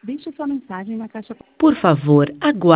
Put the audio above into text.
Deixe sua mensagem na caixa. Por favor, aguarde.